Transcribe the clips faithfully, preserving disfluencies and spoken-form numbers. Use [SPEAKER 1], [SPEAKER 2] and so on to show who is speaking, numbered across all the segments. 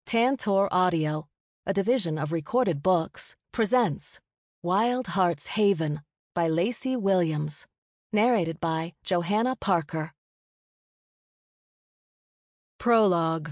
[SPEAKER 1] Tantor Audio, a division of Recorded Books, presents Wild Heart's Haven by Lacey Williams, narrated by Johanna Parker. Prologue.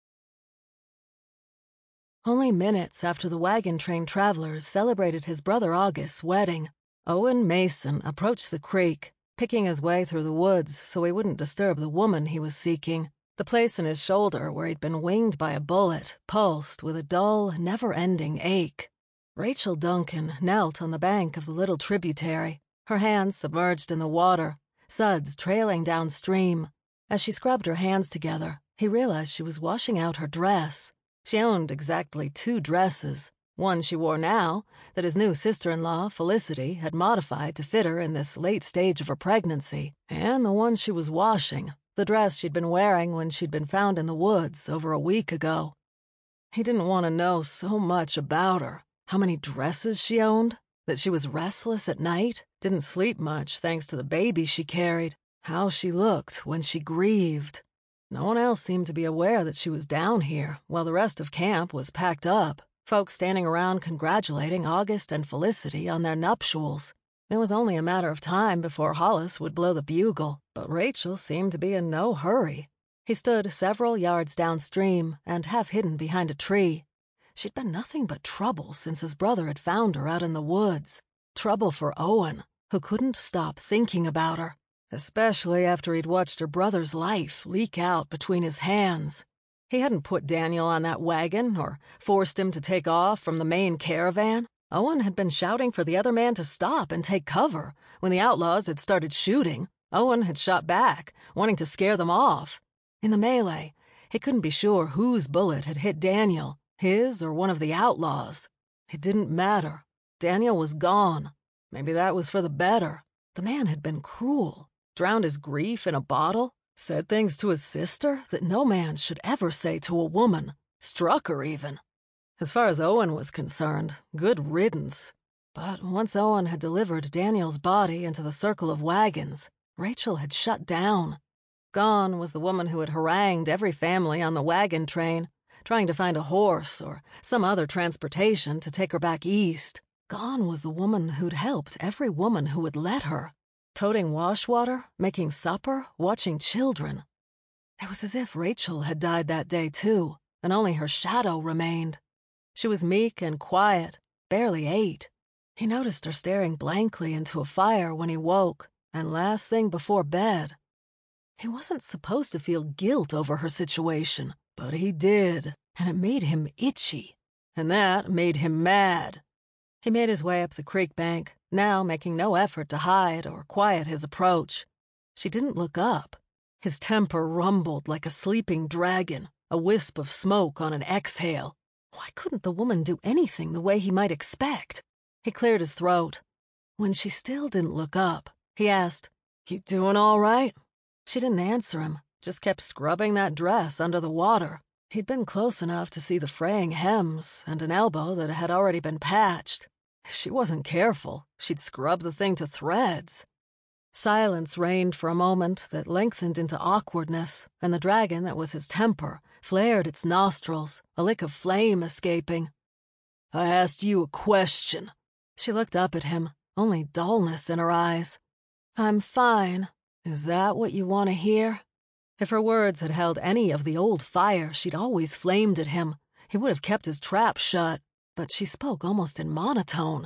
[SPEAKER 1] Only minutes after the wagon train travelers celebrated his brother August's wedding, Owen Mason approached the creek, picking his way through the woods so he wouldn't disturb the woman he was seeking. The place in his shoulder where he'd been winged by a bullet pulsed with a dull, never-ending ache. Rachel Duncan knelt on the bank of the little tributary, her hands submerged in the water, suds trailing downstream. As she scrubbed her hands together, he realized she was washing out her dress. She owned exactly two dresses, one she wore now that his new sister-in-law, Felicity, had modified to fit her in this late stage of her pregnancy, and the one she was washing, the dress she'd been wearing when she'd been found in the woods over a week ago. He didn't want to know so much about her, how many dresses she owned, that she was restless at night, didn't sleep much thanks to the baby she carried, how she looked when she grieved. No one else seemed to be aware that she was down here while the rest of camp was packed up, folks standing around congratulating August and Felicity on their nuptials. It was only a matter of time before Hollis would blow the bugle, but Rachel seemed to be in no hurry. He stood several yards downstream and half hidden behind a tree. She'd been nothing but trouble since his brother had found her out in the woods. Trouble for Owen, who couldn't stop thinking about her, especially after he'd watched her brother's life leak out between his hands. He hadn't put Daniel on that wagon or forced him to take off from the main caravan. Owen had been shouting for the other man to stop and take cover. When the outlaws had started shooting, Owen had shot back, wanting to scare them off. In the melee, he couldn't be sure whose bullet had hit Daniel, his or one of the outlaws. It didn't matter. Daniel was gone. Maybe that was for the better. The man had been cruel, drowned his grief in a bottle, said things to his sister that no man should ever say to a woman, struck her even. As far as Owen was concerned, good riddance. But once Owen had delivered Daniel's body into the circle of wagons, Rachel had shut down. Gone was the woman who had harangued every family on the wagon train, trying to find a horse or some other transportation to take her back east. Gone was the woman who'd helped every woman who would let her, toting wash water, making supper, watching children. It was as if Rachel had died that day too, and only her shadow remained. She was meek and quiet, barely ate. He noticed her staring blankly into a fire when he woke, and last thing before bed. He wasn't supposed to feel guilt over her situation, but he did, and it made him itchy, and that made him mad. He made his way up the creek bank, now making no effort to hide or quiet his approach. She didn't look up. His temper rumbled like a sleeping dragon, a wisp of smoke on an exhale. Why couldn't the woman do anything the way he might expect? He cleared his throat. When she still didn't look up, he asked, "You doing all right?" She didn't answer him, just kept scrubbing that dress under the water. He'd been close enough to see the fraying hems and an elbow that had already been patched. If she wasn't careful, she'd scrub the thing to threads. Silence reigned for a moment that lengthened into awkwardness, and the dragon that was his temper flared its nostrils, a lick of flame escaping. "I asked you a question." She looked up at him, only dullness in her eyes. "I'm fine. Is that what you want to hear?" If her words had held any of the old fire she'd always flamed at him, he would have kept his trap shut, but she spoke almost in monotone.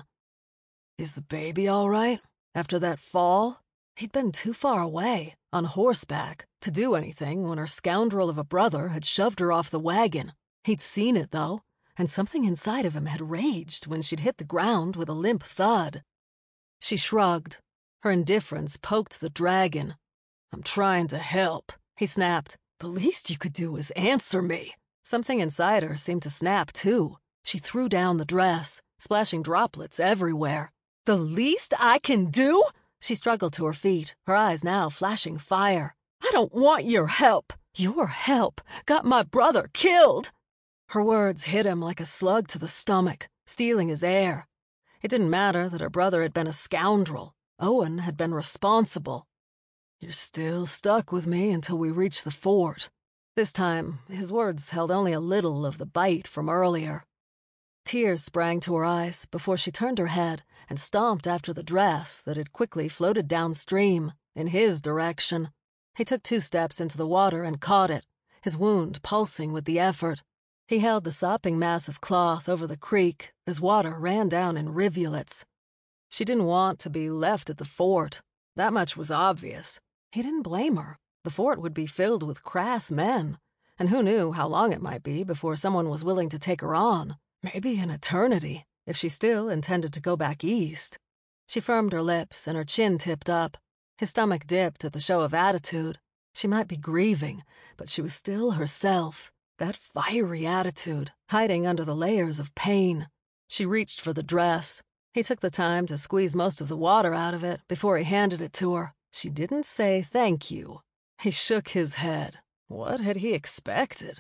[SPEAKER 1] "Is the baby all right? After that fall?" He'd been too far away, on horseback, to do anything when her scoundrel of a brother had shoved her off the wagon. He'd seen it, though, and something inside of him had raged when she'd hit the ground with a limp thud. She shrugged. Her indifference poked the dragon. "I'm trying to help," he snapped. "The least you could do is answer me." Something inside her seemed to snap, too. She threw down the dress, splashing droplets everywhere. "The least I can do?" She struggled to her feet, her eyes now flashing fire. "I don't want your help. Your help got my brother killed." Her words hit him like a slug to the stomach, stealing his air. It didn't matter that her brother had been a scoundrel. Owen had been responsible. "You're still stuck with me until we reach the fort." This time, his words held only a little of the bite from earlier. Tears sprang to her eyes before she turned her head and stomped after the dress that had quickly floated downstream, in his direction. He took two steps into the water and caught it, his wound pulsing with the effort. He held the sopping mass of cloth over the creek as water ran down in rivulets. She didn't want to be left at the fort. That much was obvious. He didn't blame her. The fort would be filled with crass men, and who knew how long it might be before someone was willing to take her on. Maybe an eternity, if she still intended to go back east. She firmed her lips and her chin tipped up. His stomach dipped at the show of attitude. She might be grieving, but she was still herself. That fiery attitude, hiding under the layers of pain. She reached for the dress. He took the time to squeeze most of the water out of it before he handed it to her. She didn't say thank you. He shook his head. What had he expected?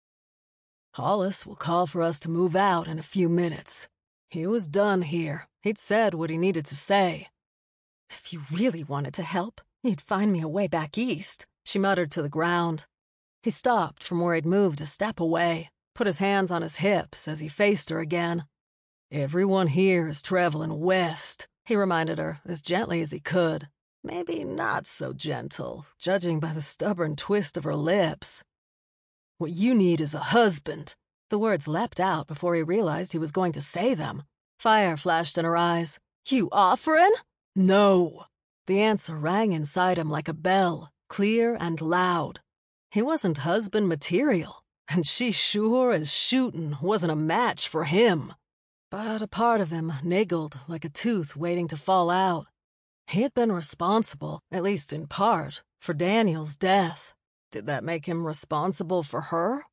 [SPEAKER 1] Hollis will call for us to move out in a few minutes. He was done here. He'd said what he needed to say. If you really wanted to help, you'd find me a way back east, she muttered to the ground. He stopped from where he'd moved a step away, put his hands on his hips as he faced her again. Everyone here is traveling west, he reminded her as gently as he could. Maybe not so gentle, judging by the stubborn twist of her lips. What you need is a husband. The words leapt out before he realized he was going to say them. Fire flashed in her eyes. You offering? No. The answer rang inside him like a bell, clear and loud. He wasn't husband material, and she sure as shootin' wasn't a match for him. But a part of him niggled like a tooth waiting to fall out. He had been responsible, at least in part, for Daniel's death. Did that make him responsible for her?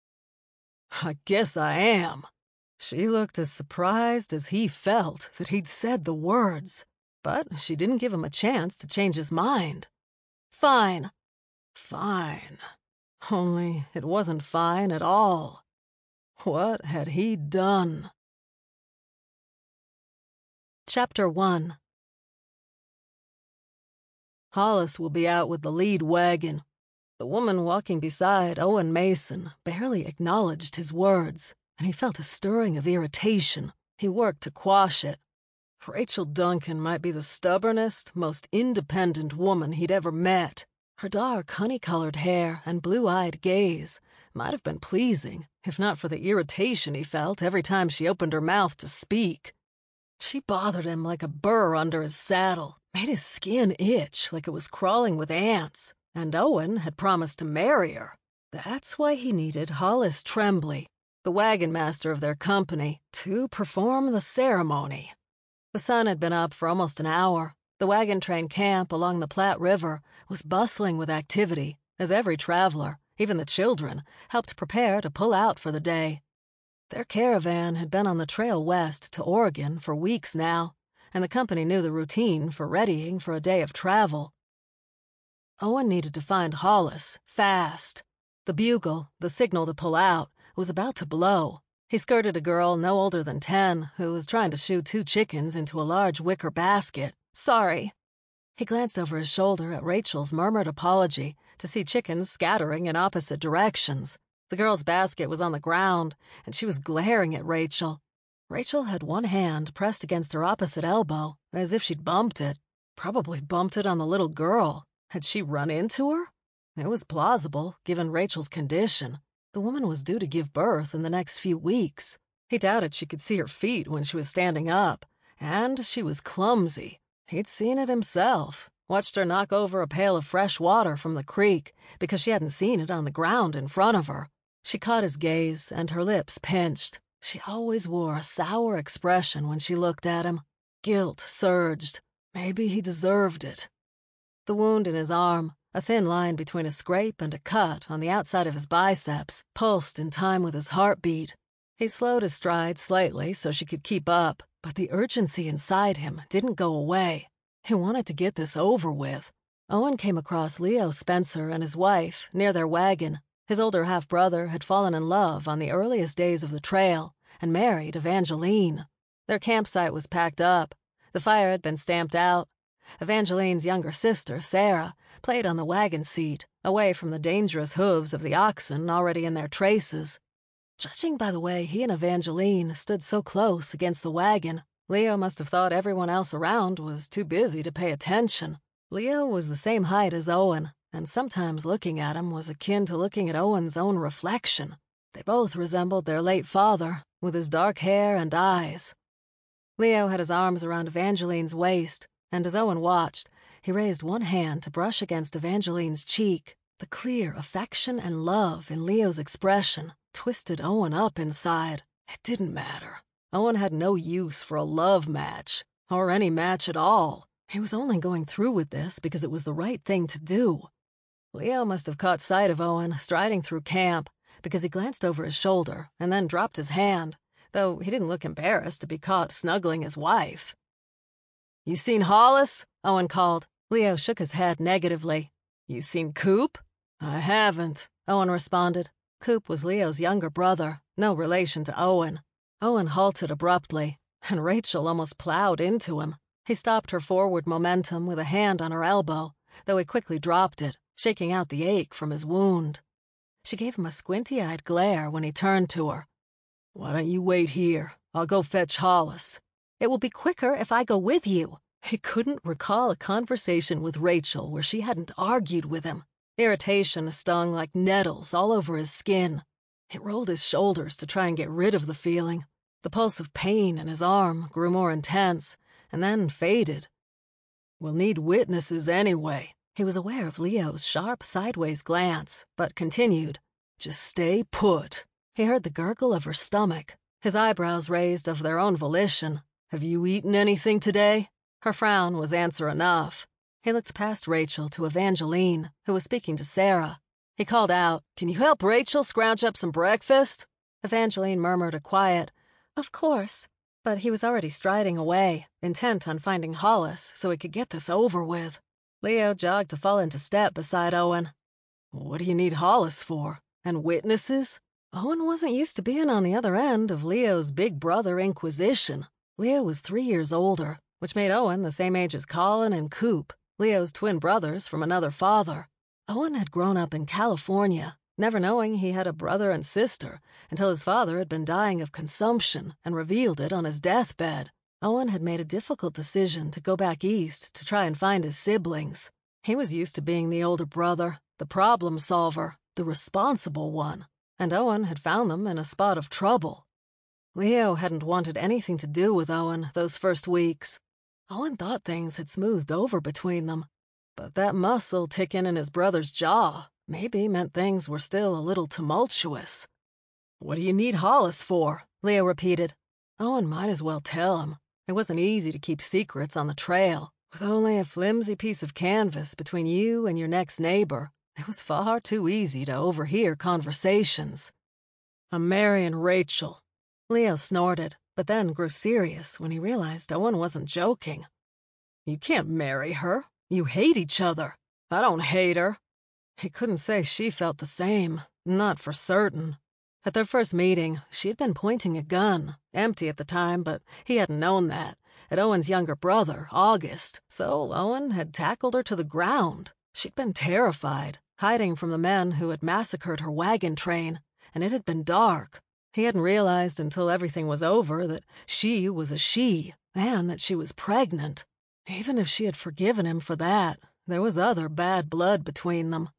[SPEAKER 1] I guess I am. She looked as surprised as he felt that he'd said the words, but she didn't give him a chance to change his mind. Fine. Fine. Only it wasn't fine at all. What had he done? Chapter one. Hollis will be out with the lead wagon. The woman walking beside Owen Mason barely acknowledged his words, and he felt a stirring of irritation. He worked to quash it. Rachel Duncan might be the stubbornest, most independent woman he'd ever met. Her dark, honey-colored hair and blue-eyed gaze might have been pleasing, if not for the irritation he felt every time she opened her mouth to speak. She bothered him like a burr under his saddle, made his skin itch like it was crawling with ants, and Owen had promised to marry her. That's why he needed Hollis Tremblay, the wagon master of their company, to perform the ceremony. The sun had been up for almost an hour. The wagon train camp along the Platte River was bustling with activity, as every traveler, even the children, helped prepare to pull out for the day. Their caravan had been on the trail west to Oregon for weeks now, and the company knew the routine for readying for a day of travel. Owen needed to find Hollis, fast. The bugle, the signal to pull out, was about to blow. He skirted a girl no older than ten who was trying to shoo two chickens into a large wicker basket. Sorry. He glanced over his shoulder at Rachel's murmured apology to see chickens scattering in opposite directions. The girl's basket was on the ground, and she was glaring at Rachel. Rachel had one hand pressed against her opposite elbow, as if she'd bumped it. Probably bumped it on the little girl. Had she run into her? It was plausible, given Rachel's condition. The woman was due to give birth in the next few weeks. He doubted she could see her feet when she was standing up, and she was clumsy. He'd seen it himself, watched her knock over a pail of fresh water from the creek because she hadn't seen it on the ground in front of her. She caught his gaze, and her lips pinched. She always wore a sour expression when she looked at him. Guilt surged. Maybe he deserved it. The wound in his arm, a thin line between a scrape and a cut on the outside of his biceps, pulsed in time with his heartbeat. He slowed his stride slightly so she could keep up, but the urgency inside him didn't go away. He wanted to get this over with. Owen came across Leo Spencer and his wife near their wagon. His older half-brother had fallen in love on the earliest days of the trail and married Evangeline. Their campsite was packed up. The fire had been stamped out. Evangeline's younger sister, Sarah, played on the wagon seat, away from the dangerous hooves of the oxen already in their traces. Judging by the way he and Evangeline stood so close against the wagon, Leo must have thought everyone else around was too busy to pay attention. Leo was the same height as Owen, and sometimes looking at him was akin to looking at Owen's own reflection. They both resembled their late father, with his dark hair and eyes. Leo had his arms around Evangeline's waist, and as Owen watched, he raised one hand to brush against Evangeline's cheek. The clear affection and love in Leo's expression twisted Owen up inside. It didn't matter. Owen had no use for a love match, or any match at all. He was only going through with this because it was the right thing to do. Leo must have caught sight of Owen striding through camp, because he glanced over his shoulder and then dropped his hand, though he didn't look embarrassed to be caught snuggling his wife. "You seen Hollis?" Owen called. Leo shook his head negatively. "You seen Coop?" "I haven't," Owen responded. Coop was Leo's younger brother, no relation to Owen. Owen halted abruptly, and Rachel almost plowed into him. He stopped her forward momentum with a hand on her elbow, though he quickly dropped it, shaking out the ache from his wound. She gave him a squinty-eyed glare when he turned to her. "Why don't you wait here? I'll go fetch Hollis." "It will be quicker if I go with you." He couldn't recall a conversation with Rachel where she hadn't argued with him. Irritation stung like nettles all over his skin. He rolled his shoulders to try and get rid of the feeling. The pulse of pain in his arm grew more intense, and then faded. "We'll need witnesses anyway." He was aware of Leo's sharp sideways glance, but continued, "Just stay put." He heard the gurgle of her stomach, his eyebrows raised of their own volition. "Have you eaten anything today?" Her frown was answer enough. He looked past Rachel to Evangeline, who was speaking to Sarah. He called out, "Can you help Rachel scrounge up some breakfast?" Evangeline murmured a quiet, "Of course," but he was already striding away, intent on finding Hollis so he could get this over with. Leo jogged to fall into step beside Owen. "What do you need Hollis for? And witnesses?" Owen wasn't used to being on the other end of Leo's big brother inquisition. Leo was three years older, which made Owen the same age as Colin and Coop, Leo's twin brothers from another father. Owen had grown up in California, never knowing he had a brother and sister until his father had been dying of consumption and revealed it on his deathbed. Owen had made a difficult decision to go back east to try and find his siblings. He was used to being the older brother, the problem solver, the responsible one, and Owen had found them in a spot of trouble. Leo hadn't wanted anything to do with Owen those first weeks. Owen thought things had smoothed over between them, but that muscle ticking in his brother's jaw maybe meant things were still a little tumultuous. "What do you need Hollis for?" Leo repeated. Owen might as well tell him. It wasn't easy to keep secrets on the trail. With only a flimsy piece of canvas between you and your next neighbor, it was far too easy to overhear conversations. "I'm marrying Rachel." Leo snorted, but then grew serious when he realized Owen wasn't joking. "You can't marry her. You hate each other." "I don't hate her." He couldn't say she felt the same, not for certain. At their first meeting, she had been pointing a gun, empty at the time, but he hadn't known that, at Owen's younger brother, August, so Owen had tackled her to the ground. She'd been terrified, hiding from the men who had massacred her wagon train, and it had been dark. He hadn't realized until everything was over that she was a she, and that she was pregnant. Even if she had forgiven him for that, there was other bad blood between them.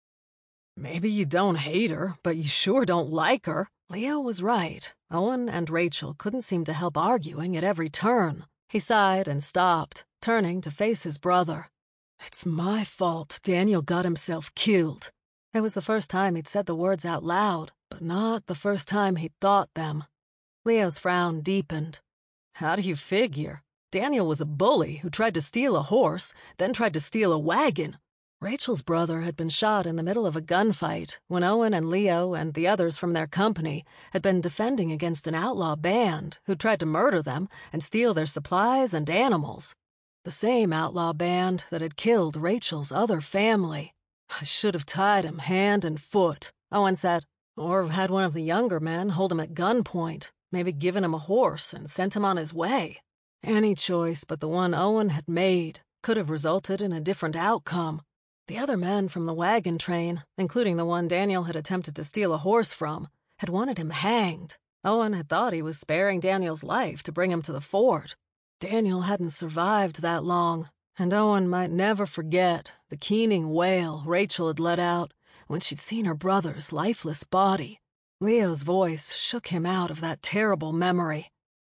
[SPEAKER 1] "Maybe you don't hate her, but you sure don't like her." Leo was right. Owen and Rachel couldn't seem to help arguing at every turn. He sighed and stopped, turning to face his brother. "It's my fault Daniel got himself killed." It was the first time he'd said the words out loud, but not the first time he'd thought them. Leo's frown deepened. "How do you figure? Daniel was a bully who tried to steal a horse, then tried to steal a wagon." Rachel's brother had been shot in the middle of a gunfight when Owen and Leo and the others from their company had been defending against an outlaw band who tried to murder them and steal their supplies and animals. The same outlaw band that had killed Rachel's other family. "I should have tied him hand and foot," Owen said, "or had one of the younger men hold him at gunpoint, maybe given him a horse and sent him on his way." Any choice but the one Owen had made, could have resulted in a different outcome. The other men from the wagon train, including the one Daniel had attempted to steal a horse from, had wanted him hanged. Owen had thought he was sparing Daniel's life to bring him to the fort. Daniel hadn't survived that long, and Owen might never forget the keening wail Rachel had let out when she'd seen her brother's lifeless body. Leo's voice shook him out of that terrible memory.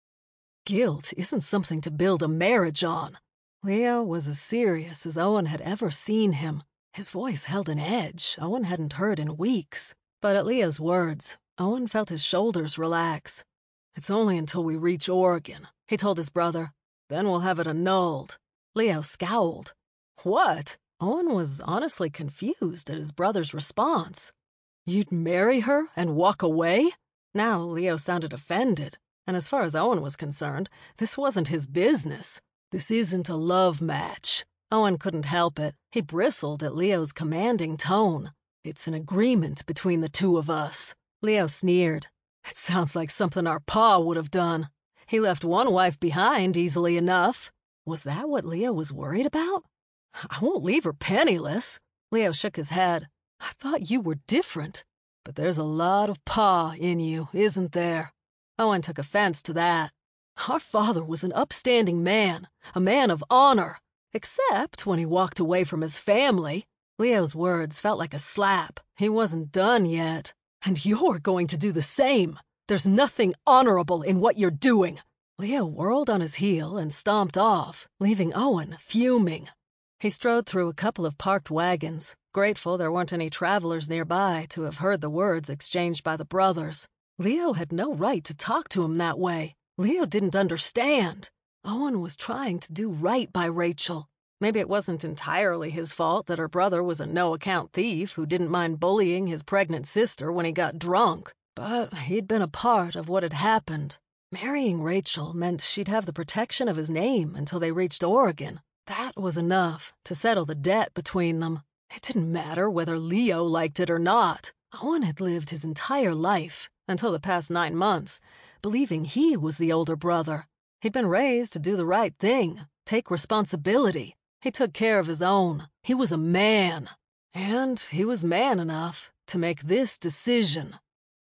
[SPEAKER 1] Guilt isn't something to build a marriage on. Leo was as serious as Owen had ever seen him. His voice held an edge Owen hadn't heard in weeks. But at Leo's words, Owen felt his shoulders relax. "It's only until we reach Oregon," he told his brother. "Then we'll have it annulled." Leo scowled. What? Owen was honestly confused at his brother's response. You'd marry her and walk away? Now Leo sounded offended, and as far as Owen was concerned, this wasn't his business. This isn't a love match. Owen couldn't help it. He bristled at Leo's commanding tone. It's an agreement between the two of us. Leo sneered. It sounds like something our pa would have done. He left one wife behind easily enough. Was that what Leo was worried about? I won't leave her penniless. Leo shook his head. I thought you were different. But there's a lot of pa in you, isn't there? Owen took offense to that. Our father was an upstanding man, a man of honor, except when he walked away from his family. Leo's words felt like a slap. He wasn't done yet. And you're going to do the same. There's nothing honorable in what you're doing. Leo whirled on his heel and stomped off, leaving Owen fuming. He strode through a couple of parked wagons, grateful there weren't any travelers nearby to have heard the words exchanged by the brothers. Leo had no right to talk to him that way. Leo didn't understand. Owen was trying to do right by Rachel. Maybe it wasn't entirely his fault that her brother was a no-account thief who didn't mind bullying his pregnant sister when he got drunk. But he'd been a part of what had happened. Marrying Rachel meant she'd have the protection of his name until they reached Oregon. That was enough to settle the debt between them. It didn't matter whether Leo liked it or not. Owen had lived his entire life, until the past nine months, believing he was the older brother. He'd been raised to do the right thing, take responsibility. He took care of his own. He was a man. And he was man enough to make this decision.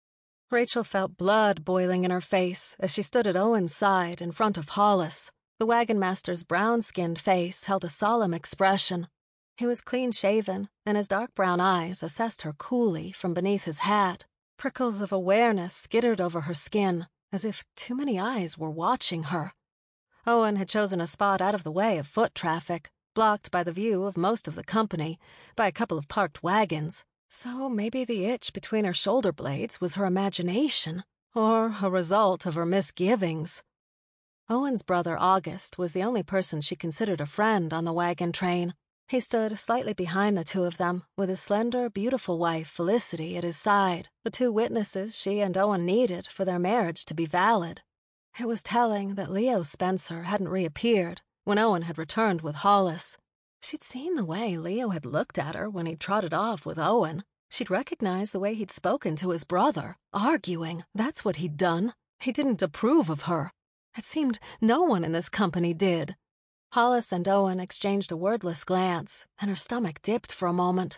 [SPEAKER 1] Rachel felt blood boiling in her face as she stood at Owen's side in front of Hollis. The wagon master's brown-skinned face held a solemn expression. He was clean-shaven, and his dark brown eyes assessed her coolly from beneath his hat. Prickles of awareness skittered over her skin, as if too many eyes were watching her. Owen had chosen a spot out of the way of foot traffic, blocked by the view of most of the company, by a couple of parked wagons. So maybe the itch between her shoulder blades was her imagination, or a result of her misgivings. Owen's brother August was the only person she considered a friend on the wagon train. He stood slightly behind the two of them, with his slender, beautiful wife Felicity at his side, the two witnesses she and Owen needed for their marriage to be valid. It was telling that Leo Spencer hadn't reappeared when Owen had returned with Hollis. She'd seen the way Leo had looked at her when he trotted off with Owen. She'd recognized the way he'd spoken to his brother, arguing. That's what he'd done. He didn't approve of her. It seemed no one in this company did. Hollis and Owen exchanged a wordless glance, and her stomach dipped for a moment.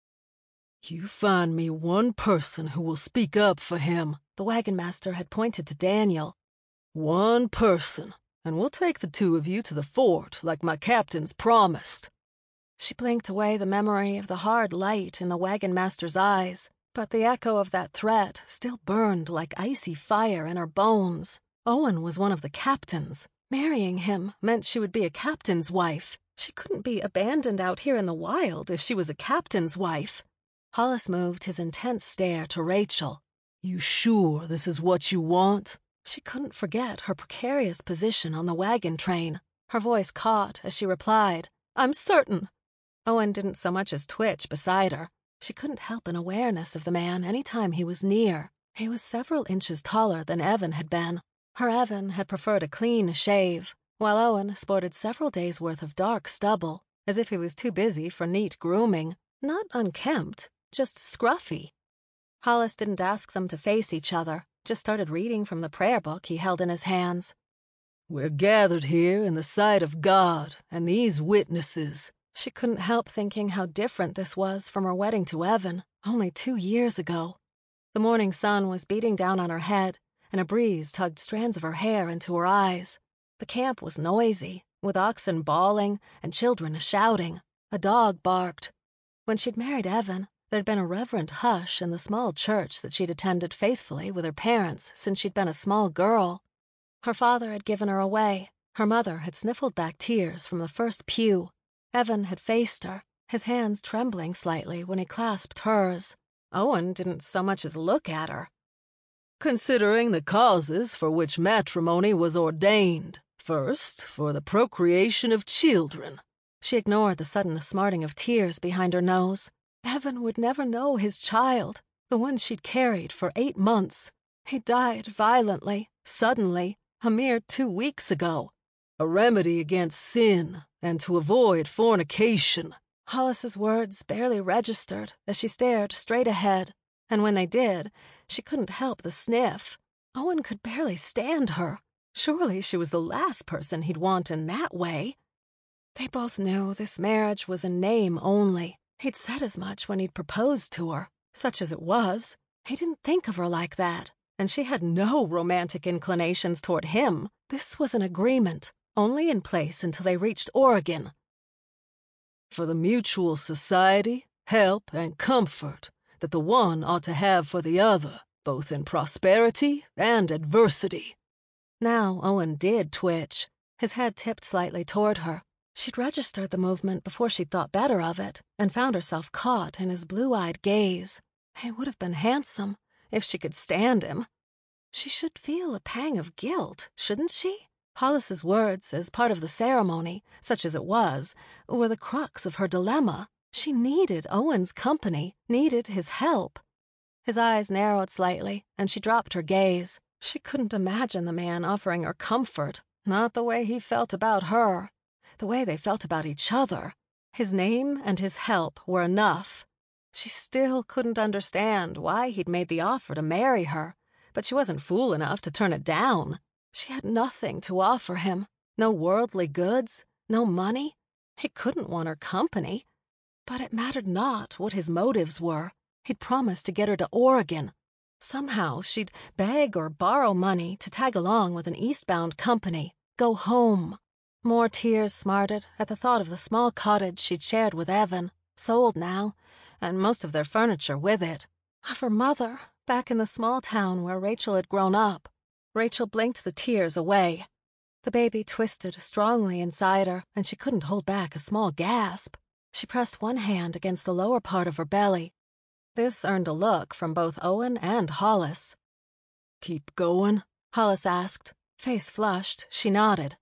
[SPEAKER 1] You find me one person who will speak up for him. The wagon master had pointed to Daniel. One person, and we'll take the two of you to the fort like my captains promised. She blinked away the memory of the hard light in the wagon master's eyes, but the echo of that threat still burned like icy fire in her bones. Owen was one of the captains. Marrying him meant she would be a captain's wife. She couldn't be abandoned out here in the wild if she was a captain's wife. Hollis moved his intense stare to Rachel. You sure this is what you want? She couldn't forget her precarious position on the wagon train. Her voice caught as she replied, I'm certain. Owen didn't so much as twitch beside her. She couldn't help an awareness of the man any time he was near. He was several inches taller than Evan had been. Her Evan had preferred a clean shave, while Owen sported several days' worth of dark stubble, as if he was too busy for neat grooming. Not unkempt, just scruffy. Hollis didn't ask them to face each other, just started reading from the prayer book he held in his hands. We're gathered here in the sight of God and these witnesses. She couldn't help thinking how different this was from her wedding to Evan, only two years ago. The morning sun was beating down on her head, and a breeze tugged strands of her hair into her eyes. The camp was noisy, with oxen bawling and children shouting. A dog barked. When she'd married Evan, there'd been a reverent hush in the small church that she'd attended faithfully with her parents since she'd been a small girl. Her father had given her away. Her mother had sniffled back tears from the first pew. Evan had faced her, his hands trembling slightly when he clasped hers. Owen didn't so much as look at her. Considering the causes for which matrimony was ordained, first, for the procreation of children. She ignored the sudden smarting of tears behind her nose. Evan would never know his child, the one she'd carried for eight months. He died violently, suddenly, a mere two weeks ago. A remedy against sin, and to avoid fornication. Hollis's words barely registered as she stared straight ahead, and when they did, she couldn't help the sniff. Owen could barely stand her. Surely she was the last person he'd want in that way. They both knew this marriage was a name only. He'd said as much when he'd proposed to her. Such as it was, he didn't think of her like that, and she had no romantic inclinations toward him. This was an agreement, only in place until they reached Oregon. For the mutual society, help, and comfort that the one ought to have for the other, both in prosperity and adversity. Now Owen did twitch, his head tipped slightly toward her. She'd registered the movement before she'd thought better of it, and found herself caught in his blue-eyed gaze. He would have been handsome, if she could stand him. She should feel a pang of guilt, shouldn't she? Hollis's words, as part of the ceremony, such as it was, were the crux of her dilemma. She needed Owen's company, needed his help. His eyes narrowed slightly, and she dropped her gaze. She couldn't imagine the man offering her comfort, not the way he felt about her, the way they felt about each other. His name and his help were enough. She still couldn't understand why he'd made the offer to marry her, but she wasn't fool enough to turn it down. She had nothing to offer him, no worldly goods, no money. He couldn't want her company. But it mattered not what his motives were. He'd promised to get her to Oregon. Somehow she'd beg or borrow money to tag along with an eastbound company, go home. More tears smarted at the thought of the small cottage she'd shared with Evan, sold now, and most of their furniture with it. Of her mother, back in the small town where Rachel had grown up. Rachel blinked the tears away. The baby twisted strongly inside her, and she couldn't hold back a small gasp. She pressed one hand against the lower part of her belly. This earned a look from both Owen and Hollis. "Keep going?" Hollis asked. Face flushed, she nodded.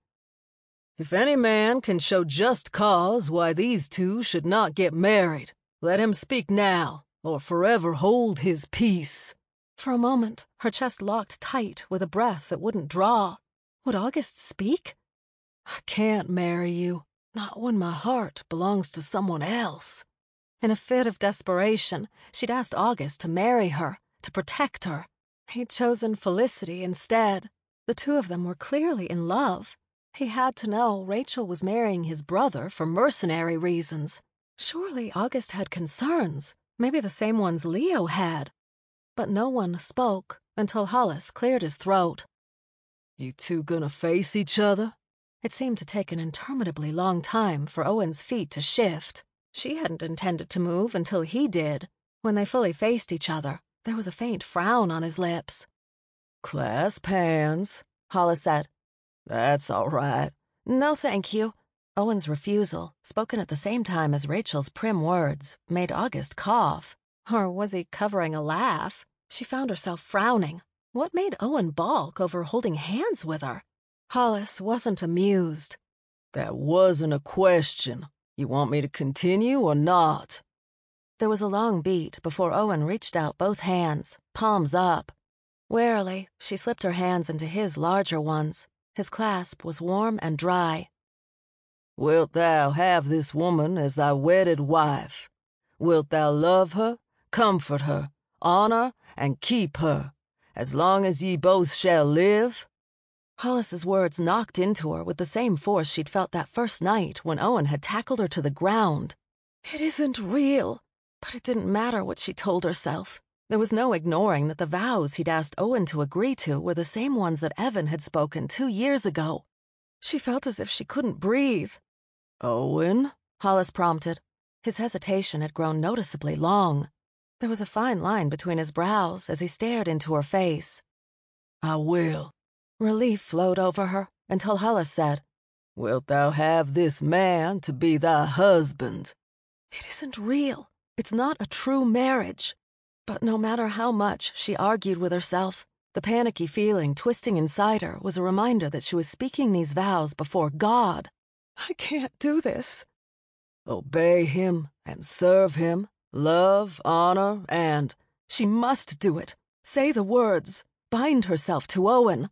[SPEAKER 1] "If any man can show just cause why these two should not get married, let him speak now, or forever hold his peace." For a moment, her chest locked tight with a breath that wouldn't draw. Would August speak? "I can't marry you, not when my heart belongs to someone else." In a fit of desperation, she'd asked August to marry her, to protect her. He'd chosen Felicity instead. The two of them were clearly in love. He had to know Rachel was marrying his brother for mercenary reasons. Surely August had concerns, maybe the same ones Leo had. But no one spoke until Hollis cleared his throat. "You two gonna face each other?" It seemed to take an interminably long time for Owen's feet to shift. She hadn't intended to move until he did. When they fully faced each other, there was a faint frown on his lips. "Clasp hands," Hollis said. "That's all right." "No, thank you." Owen's refusal, spoken at the same time as Rachel's prim words, made August cough. Or was he covering a laugh? She found herself frowning. What made Owen balk over holding hands with her? Hollis wasn't amused. "That wasn't a question. You want me to continue or not?" There was a long beat before Owen reached out both hands, palms up. Warily, she slipped her hands into his larger ones. His clasp was warm and dry. "Wilt thou have this woman as thy wedded wife? Wilt thou love her, comfort her, honor, and keep her, as long as ye both shall live?" Hollis's words knocked into her with the same force she'd felt that first night when Owen had tackled her to the ground. It isn't real. But it didn't matter what she told herself. There was no ignoring that the vows he'd asked Owen to agree to were the same ones that Evan had spoken two years ago. She felt as if she couldn't breathe. "Owen?" Hollis prompted. His hesitation had grown noticeably long. There was a fine line between his brows as he stared into her face. "I will." Relief flowed over her until Hollis said, "Wilt thou have this man to be thy husband?" It isn't real. It's not a true marriage. But no matter how much she argued with herself, the panicky feeling twisting inside her was a reminder that she was speaking these vows before God. I can't do this. Obey him and serve him, love, honor, and... She must do it. Say the words. Bind herself to Owen.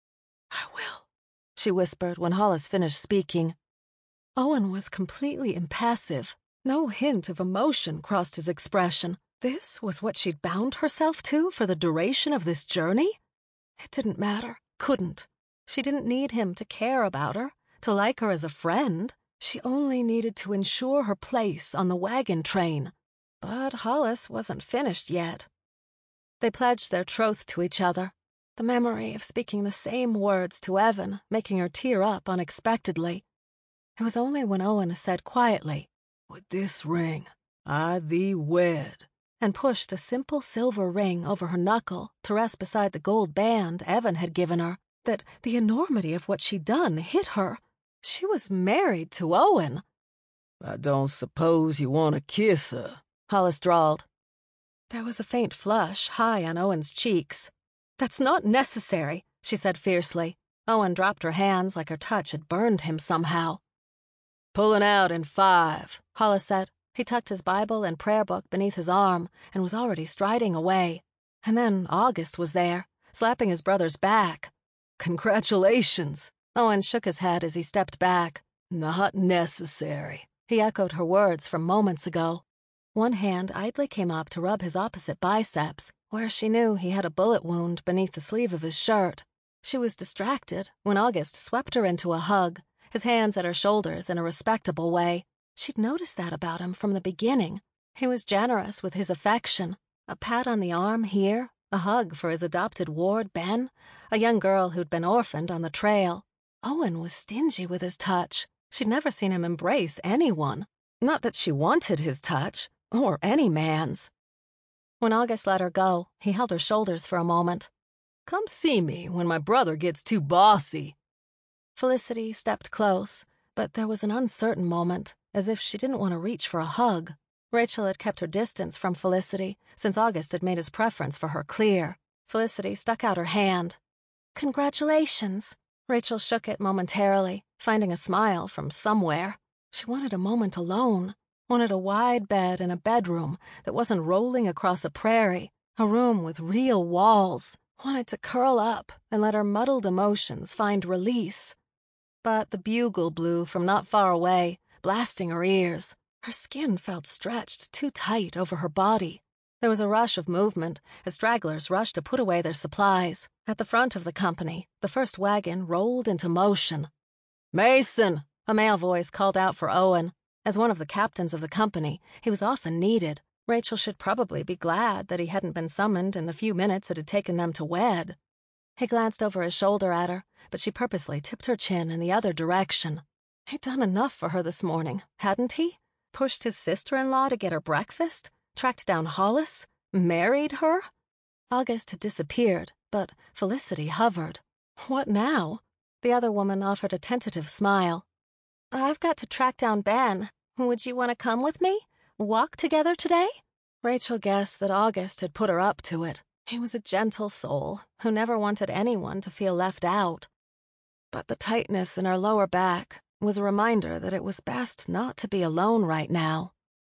[SPEAKER 1] I will, she whispered when Hollis finished speaking. Owen was completely impassive. No hint of emotion crossed his expression. This was what she'd bound herself to for the duration of this journey? It didn't matter. Couldn't. She didn't need him to care about her, to like her as a friend. She only needed to ensure her place on the wagon train. But Hollis wasn't finished yet. They pledged their troth to each other, the memory of speaking the same words to Evan making her tear up unexpectedly. It was only when Owen said quietly, "With this ring, I thee wed," and pushed a simple silver ring over her knuckle to rest beside the gold band Evan had given her, that the enormity of what she'd done hit her. She was married to Owen. "I don't suppose you want to kiss her," Hollis drawled. There was a faint flush high on Owen's cheeks. "That's not necessary," she said fiercely. Owen dropped her hands like her touch had burned him somehow. "Pulling out in five," Hollis said. He tucked his Bible and prayer book beneath his arm and was already striding away. And then August was there, slapping his brother's back. "Congratulations." Owen shook his head as he stepped back. "Not necessary." He echoed her words from moments ago. One hand idly came up to rub his opposite biceps, where she knew he had a bullet wound beneath the sleeve of his shirt. She was distracted when August swept her into a hug, his hands at her shoulders in a respectable way. She'd noticed that about him from the beginning. He was generous with his affection. A pat on the arm here, a hug for his adopted ward, Ben, a young girl who'd been orphaned on the trail. Owen was stingy with his touch. She'd never seen him embrace anyone. Not that she wanted his touch, or any man's. When August let her go, he held her shoulders for a moment. "Come see me when my brother gets too bossy." Felicity stepped close, but there was an uncertain moment, as if she didn't want to reach for a hug. Rachel had kept her distance from Felicity since August had made his preference for her clear. Felicity stuck out her hand. "Congratulations." Rachel shook it momentarily, finding a smile from somewhere. She wanted a moment alone, wanted a wide bed in a bedroom that wasn't rolling across a prairie, a room with real walls, wanted to curl up and let her muddled emotions find release. But the bugle blew from not far away, blasting her ears. Her skin felt stretched too tight over her body. There was a rush of movement as stragglers rushed to put away their supplies. At the front of the company, the first wagon rolled into motion. "Mason!" A male voice called out for Owen. As one of the captains of the company, he was often needed. Rachel should probably be glad that he hadn't been summoned in the few minutes it had taken them to wed. He glanced over his shoulder at her, but she purposely tipped her chin in the other direction. He'd done enough for her this morning, hadn't he? Pushed his sister-in-law to get her breakfast? Tracked down Hollis? Married her? August had disappeared, but Felicity hovered. What now? The other woman offered a tentative smile. "I've got to track down Ben. Would you want to come with me? Walk together today?" Rachel guessed that August had put her up to it. He was a gentle soul who never wanted anyone to feel left out. But the tightness in her lower back was a reminder that it was best not to be alone right now.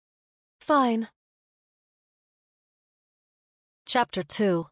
[SPEAKER 1] Fine. Chapter two.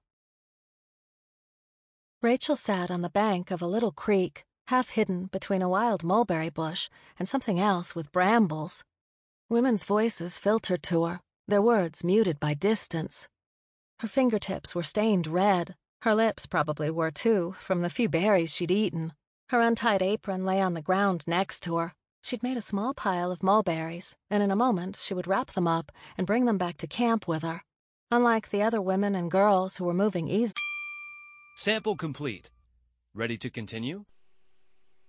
[SPEAKER 1] Rachel sat on the bank of a little creek, half hidden between a wild mulberry bush and something else with brambles. Women's voices filtered to her, their words muted by distance. Her fingertips were stained red, Her lips probably were too, from the few berries she'd eaten. Her untied apron lay on the ground next to her. She'd made a small pile of mulberries, and in a moment she would wrap them up and bring them back to camp with her. Unlike the other women and girls who were moving easily.
[SPEAKER 2] Sample complete. Ready to continue?